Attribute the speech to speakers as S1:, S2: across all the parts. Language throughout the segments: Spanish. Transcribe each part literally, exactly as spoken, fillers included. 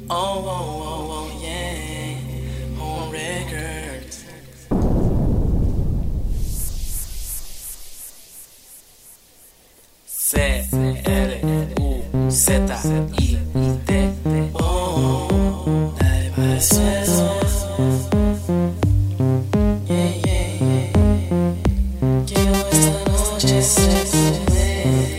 S1: Oh, oh, oh, oh, yeah. Home Records. C R U Z I T. Oh, dale para el suelo. Yeah, yeah, yeah. Quiero esta noche ser tu bebé.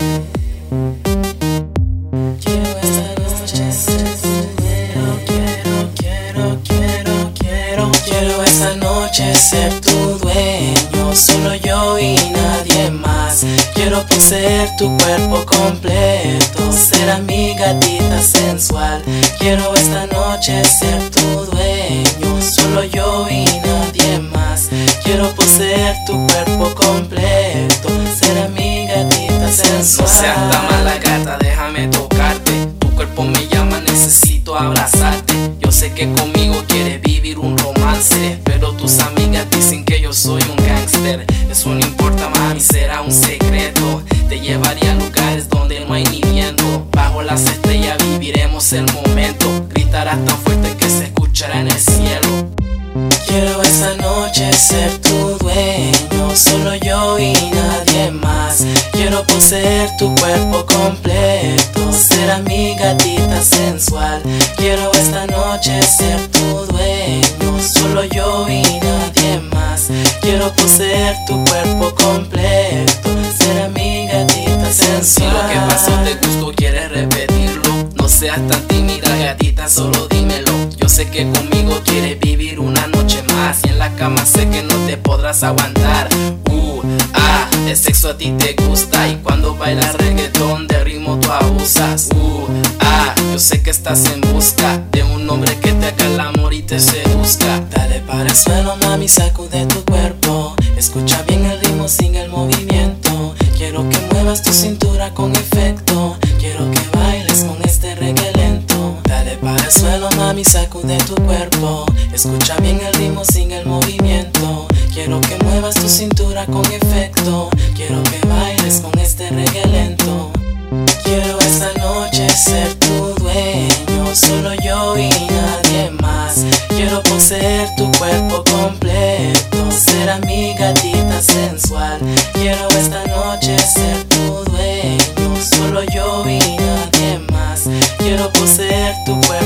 S1: Quiero esta noche ser tu bebé. Quiero, quiero, quiero, quiero, quiero esta noche ser tu dueño. Solo yo y nadie más. Quiero poseer tu cuerpo completo, ser mi gatita sensual. Quiero esta noche ser tu dueño, solo yo y nadie más. Quiero poseer tu cuerpo completo, ser mi gatita sensual.
S2: No seas tan mala gata, déjame tocarte. Tu cuerpo me llama, necesito abrazarte. Yo sé que conmigo quieres vivir un romance, pero tus amigas dicen que yo soy un gangster. Eso no importa, mami, será un secreto. Te llevaría a lugares donde no hay ni viento. Bajo las estrellas viviremos el momento. Gritarás tan fuerte que se escuchará en el cielo.
S1: Quiero esta noche ser tu dueño, solo yo y nadie más. Quiero poseer tu cuerpo completo, ser mi gatita sensual. Quiero esta noche ser tu dueño, solo yo y nadie más. Quiero poseer tu cuerpo completo, ser mi gatita sensual.
S2: Si lo que pasó te gustó, quieres repetirlo. No seas tan tímida, gatita, solo dímelo. Yo sé que conmigo quieres vivir una noche más, y en la cama sé que no te podrás aguantar. Uh, ah, el sexo a ti te gusta, y cuando bailas reggaetón de ritmo tú abusas. Uh, ah, yo sé que estás en busca de un hombre que te haga el amor y te seduzca.
S1: Dale para el suelo, mami, sacude tu cuerpo. Escucha bien el ritmo, sigue el movimiento. Quiero que muevas tu cintura con efecto. Quiero que bailes con este reggae lento. Dale para el suelo, mami, sacude tu cuerpo. Escucha bien el ritmo, sigue el movimiento. Quiero que muevas tu cintura con efecto. Quiero que bailes con este reggae lento. Quiero esta noche ser tu dueño, solo yo y nadie más. Quiero poseer tu cuerpo completo, ser mi gatita sensual. Quiero esta noche ser tu dueño, solo yo y nadie más. Quiero poseer tu cuerpo